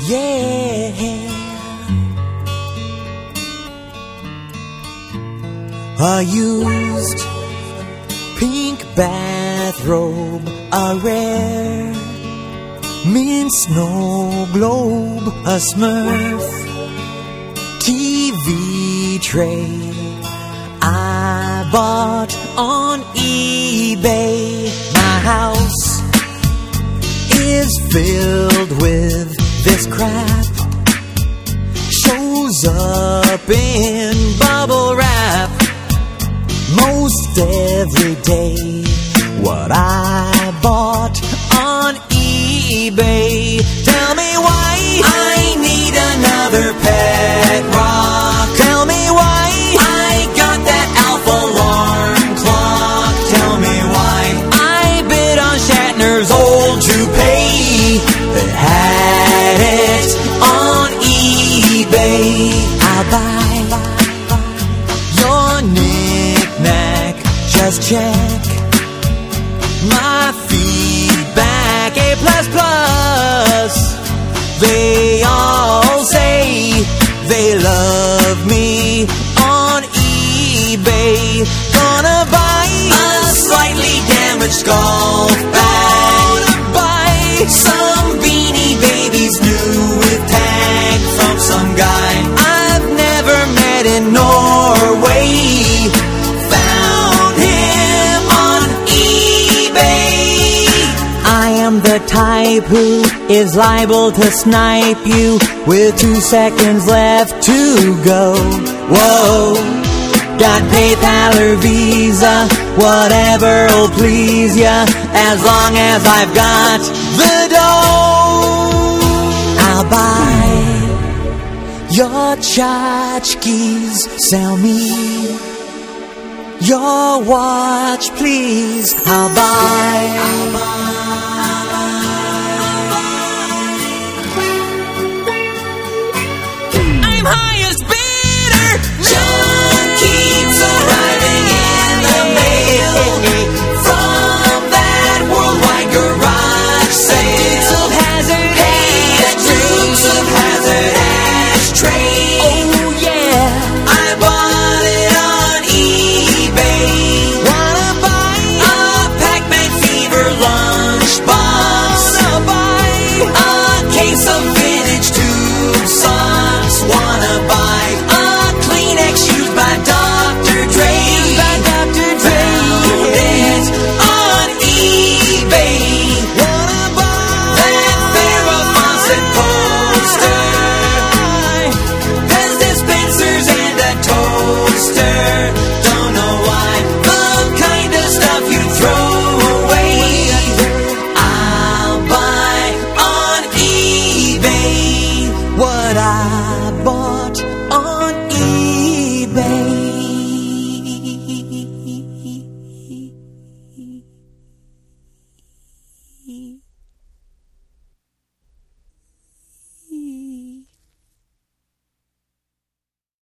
yeah. A used pink bathrobe, a rare mint snow globe, a Smurf TV tray I bought on eBay. My house is filled with this crap, shows up in bubble wrap most every day. What I bought on eBay. Tell me why I need another pet rock. Tell me why I got that Alpha alarm clock. Tell me why I bid on Shatner's old toupee that had it on eBay. I'll buy your knick-knack, just check my feedback, A++. They all say they love me on eBay. Gonna buy a slightly damaged golf bag. Gonna buy some Beanie Babies new with tag from some guy I've never met in Norway. Found him on eBay. I am the type who is liable to snipe you with 2 seconds left to go. Whoa, got PayPal or Visa, whatever'll please ya, as long as I've got the dough. I'll buy your tchotchkes, sell me your watch, please. I'll buy. Highest bidder. John keeps arriving in the mail from that worldwide garage sale. Dukes of Hazzard, hey, Dukes of Hazzard ashtray. Oh yeah, I bought it on eBay. Wanna buy a Pac-Man Fever lunchbox? Wanna buy a case of vintage tube socks? Wanna buy a Kleenex used by Dr. Dre? Found it on eBay. Wanna buy that Farrah Fawcett poster? Has dispensers and a toaster. Don't know why, the kind of stuff you throw away. I'll buy on eBay what I bought